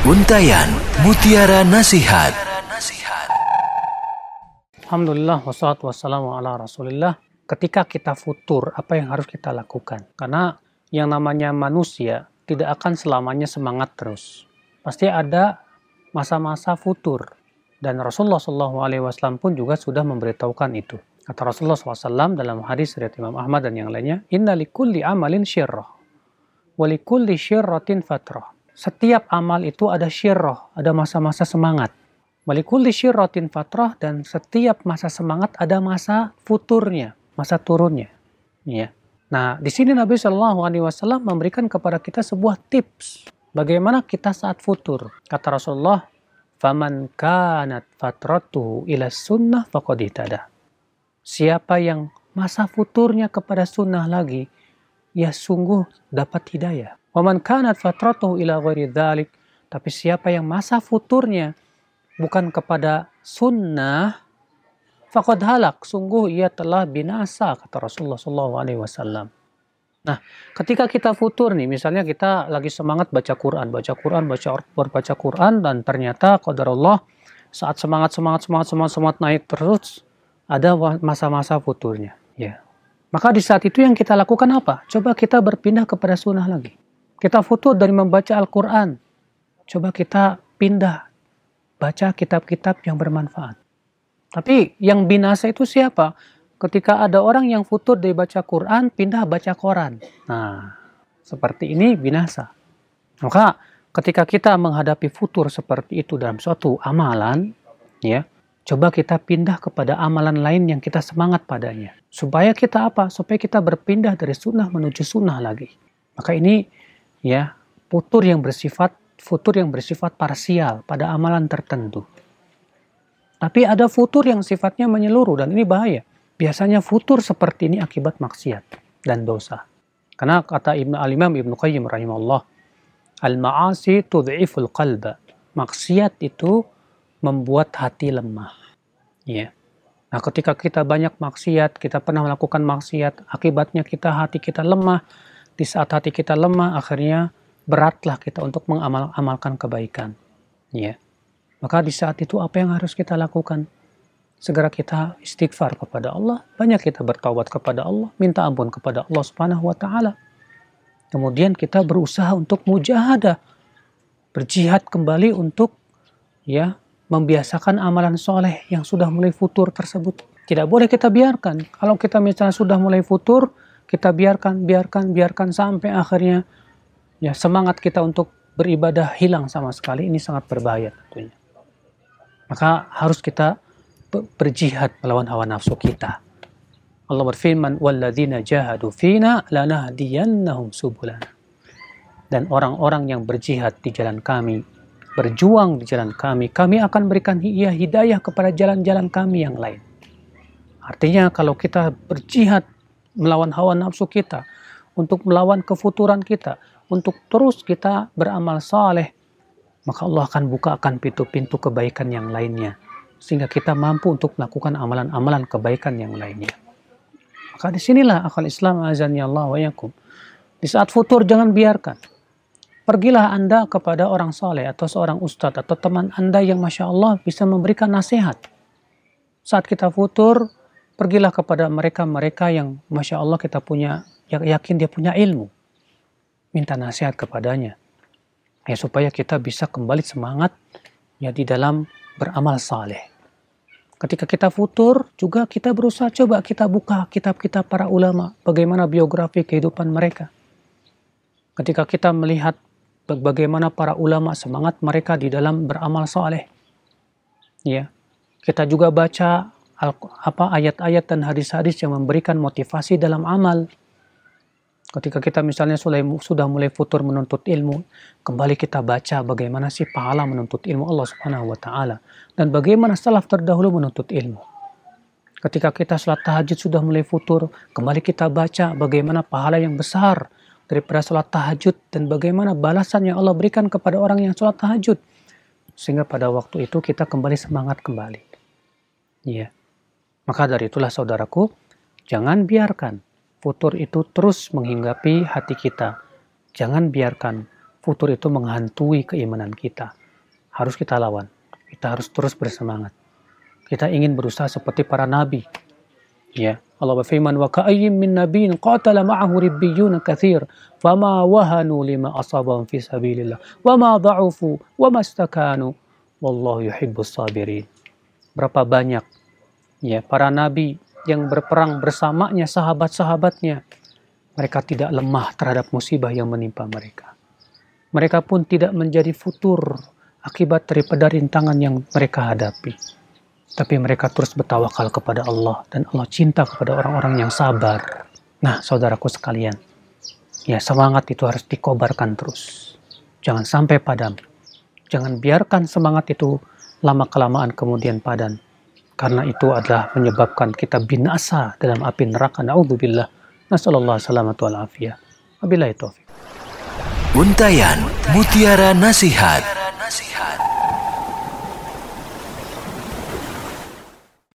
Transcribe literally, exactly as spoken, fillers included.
Untayan Mutiara Nasihat. Alhamdulillah, wassalatu wassalamu ala rasulillah. Ketika kita futur, apa yang harus kita lakukan? Karena yang namanya manusia tidak akan selamanya semangat terus. Pasti ada masa-masa futur. Dan Rasulullah shallallahu alaihi wasallam pun juga sudah memberitahukan itu. Kata Rasulullah shallallahu alaihi wasallam dalam hadis riwayat Imam Ahmad dan yang lainnya, Inna likulli amalin syirrah, walikulli syirratin fatrah. Setiap amal itu ada syirrah, ada masa-masa semangat. Walikulli syirratin fatrah, dan setiap masa semangat ada masa futurnya, masa turunnya. Ya. Nah, di sini Nabi shallallahu alaihi wasallam memberikan kepada kita sebuah tips bagaimana kita saat futur. Kata Rasulullah, "Faman kanat fatratuhu ila sunnah faqad ihtada." Siapa yang masa futurnya kepada sunnah lagi, ya sungguh dapat hidayah. Waman kanat fatratuhu ila ghairi dzalik, tapi siapa yang masa futurnya bukan kepada sunnah, faqad halak, sungguh ia telah binasa, kata Rasulullah shallallahu alaihi wasallam. Nah, ketika kita futur nih, misalnya kita lagi semangat baca Quran, baca Quran, baca baca Quran, dan ternyata qadarullah saat semangat semangat semangat semangat semangat naik terus, ada masa-masa futurnya. Ya, maka di saat itu yang kita lakukan apa? Coba kita berpindah kepada sunnah lagi. Kita futur dari membaca Al-Quran. Coba kita pindah, baca kitab-kitab yang bermanfaat. Tapi yang binasa itu siapa? Ketika ada orang yang futur dari baca Quran, pindah baca Quran. Nah, seperti ini binasa. Maka ketika kita menghadapi futur seperti itu dalam suatu amalan, ya, coba kita pindah kepada amalan lain yang kita semangat padanya. Supaya kita apa? Supaya kita berpindah dari sunnah menuju sunnah lagi. Maka ini, ya, futur yang bersifat futur yang bersifat parsial pada amalan tertentu. Tapi ada futur yang sifatnya menyeluruh, dan ini bahaya. Biasanya futur seperti ini akibat maksiat dan dosa. Karena kata Ibn Al-Imam Ibnu Qayyim rahimahullah, al-ma'asi tud'iful qalba. Maksiat itu membuat hati lemah. Ya. Nah, ketika kita banyak maksiat, kita pernah melakukan maksiat, akibatnya kita hati kita lemah. Di saat hati kita lemah, akhirnya beratlah kita untuk mengamalkan kebaikan. Ya. Maka di saat itu apa yang harus kita lakukan? Segera kita istighfar kepada Allah, banyak kita bertaubat kepada Allah, minta ampun kepada Allah Subhanahu wa taala. Kemudian kita berusaha untuk mujahadah, berjihad kembali untuk, ya, membiasakan amalan soleh yang sudah mulai futur tersebut. Tidak boleh kita biarkan. Kalau kita misalnya sudah mulai futur, kita biarkan, biarkan, biarkan sampai akhirnya, ya, semangat kita untuk beribadah hilang sama sekali. Ini sangat berbahaya tentunya. Maka harus kita berjihad melawan hawa nafsu kita. Allah berfirman, "Walladzina jahadu fina lanahdiyannahum subulana." Dan orang-orang yang berjihad di jalan kami, berjuang di jalan kami, kami akan berikan ia hidayah kepada jalan-jalan kami yang lain. Artinya kalau kita berjihad melawan hawa nafsu kita, untuk melawan kefuturan kita, untuk terus kita beramal saleh, maka Allah akan bukakan pintu-pintu kebaikan yang lainnya, sehingga kita mampu untuk melakukan amalan-amalan kebaikan yang lainnya. Maka disinilah akal Islam azani Allah wa yakum. Di saat futur jangan biarkan. Pergilah Anda kepada orang saleh atau seorang ustadz atau teman Anda yang Masya Allah bisa memberikan nasihat. Saat kita futur, pergilah kepada mereka-mereka yang Masya Allah kita punya, yakin dia punya ilmu. Minta nasihat kepadanya. Ya, supaya kita bisa kembali semangat, ya, di dalam beramal saleh. Ketika kita futur, juga kita berusaha coba kita buka kitab-kitab para ulama, bagaimana biografi kehidupan mereka. Ketika kita melihat bagaimana para ulama semangat mereka di dalam beramal saleh, ya, kita juga baca apa ayat-ayat dan hadis-hadis yang memberikan motivasi dalam amal. Ketika kita misalnya sudah mulai futur menuntut ilmu, kembali kita baca bagaimana sih pahala menuntut ilmu Allah Subhanahu wa taala, dan bagaimana salaf terdahulu menuntut ilmu. Ketika kita salat tahajud sudah mulai futur, kembali kita baca bagaimana pahala yang besar daripada salat tahajud dan bagaimana balasan yang Allah berikan kepada orang yang salat tahajud. Sehingga pada waktu itu kita kembali semangat kembali. Ya. Maka dari itulah saudaraku, jangan biarkan futur itu terus menghinggapi hati kita. Jangan biarkan futur itu menghantui keimanan kita. Harus kita lawan. Kita harus terus bersemangat. Kita ingin berusaha seperti para nabi. Ya, Allah berfirman, wa ka'ayyim min nabiyyin qatala ma'ahu ribbiyun katsir fama wahanu lima asabahum fi sabilillah wa ma dha'ufu wa mastakanu wallahu yuhibbus sabirin. Berapa banyak ya para nabi yang berperang bersamanya sahabat-sahabatnya, mereka tidak lemah terhadap musibah yang menimpa mereka. Mereka pun tidak menjadi futur akibat daripada rintangan yang mereka hadapi. Tapi mereka terus bertawakal kepada Allah, dan Allah cinta kepada orang-orang yang sabar. Nah, saudaraku sekalian, ya semangat itu harus dikobarkan terus. Jangan sampai padam. Jangan biarkan semangat itu lama-kelamaan kemudian padam. Karena itu adalah menyebabkan kita binasa dalam api neraka. Na'udzubillah. Nasallallahu salamatu wal afiyah. Wabillahi taufiq. Untayan Mutiara Nasihat.